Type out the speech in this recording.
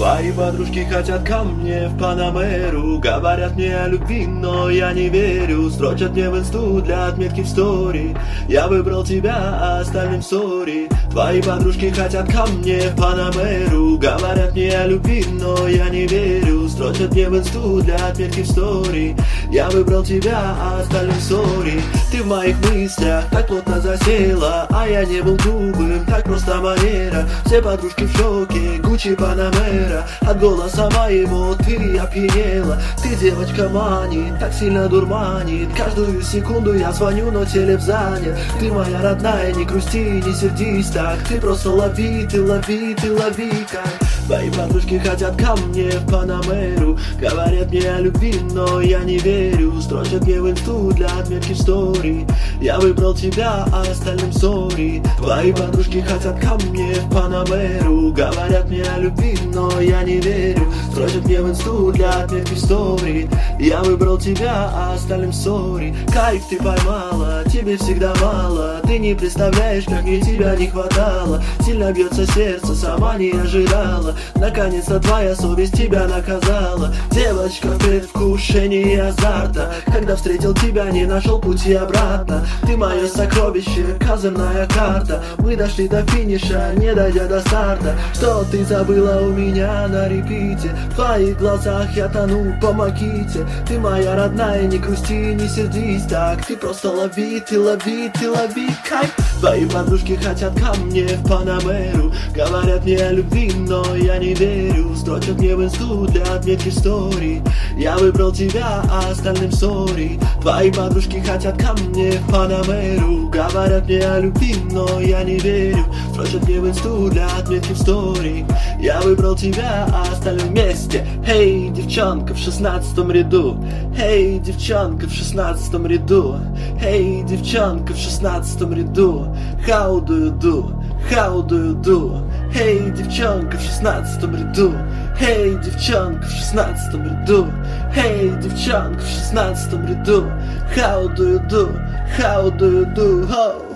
Твои подружки хотят ко мне в Панамеру, говорят мне о любви, но я не верю. Строчат мне в инсту для отметки в стори: я выбрал тебя, а остальным сори. Твои подружки хотят ко мне в Панамеру, говорят мне о любви, но я не верю. Строчат мне в инсту для отметки в стори: я выбрал тебя, а остальным сори. Ты в моих мыслях так плотно засела, а я не был грубым, так просто манера. Все подружки в шоке, Гуччи, Панамера. От голоса моего ты опьянела. Ты девочка манит, так сильно дурманит. Каждую секунду я звоню, но телефон занят. Ты моя родная, не грусти, не сердись так. Ты просто лови, ты лови, ты лови как. Твои подружки хотят ко мне в Панамеру, говорят мне о любви, но я не верю. Строчат мне в инсту для отметки в стори: я выбрал тебя, а остальным сори. Твои подружки хотят ко мне в Панамеру, говорят мне о любви, но я не верю. Строчат мне в инсту для отметки в стори: я выбрал тебя, а остальным сори. Кайф ты поймала, тебе всегда мало. Ты не представляешь, как мне тебя не хватало. Сильно бьется сердце, сама не ожидала. Наконец-то твоя совесть тебя наказала. Девочка в предвкушении азарта, когда встретил тебя, не нашел пути обратно. Ты мое сокровище, козырная карта. Мы дошли до финиша, не дойдя до старта. Что ты забыла у меня на репите? В твоих глазах я тону, помогите. Ты моя родная, не грусти, не сердись так. Ты просто лови, ты лови, ты лови кайф. Твои подружки хотят ко мне в Панамеру, говорят мне о любви, но я не верю. Строчат мне в инсту для отметки в стори: я выбрал тебя, а остальным сори. Твои подружки хотят ко мне в Панамеру, говорят мне о любви, но я не верю. Строчат мне в инсту для отметки в стори: я выбрал тебя, а остальным вместе. Эй, девчонка в 16 ряду, эй, девчонка в 16 ряду, эй, девчонка в 16 ряду. How do you do? How do you do? Эй, девчонка в 16 ряду, эй, девчонка в 16 ряду, эй, девчонка в 16 ряду. How do you do? How do you do? Oh.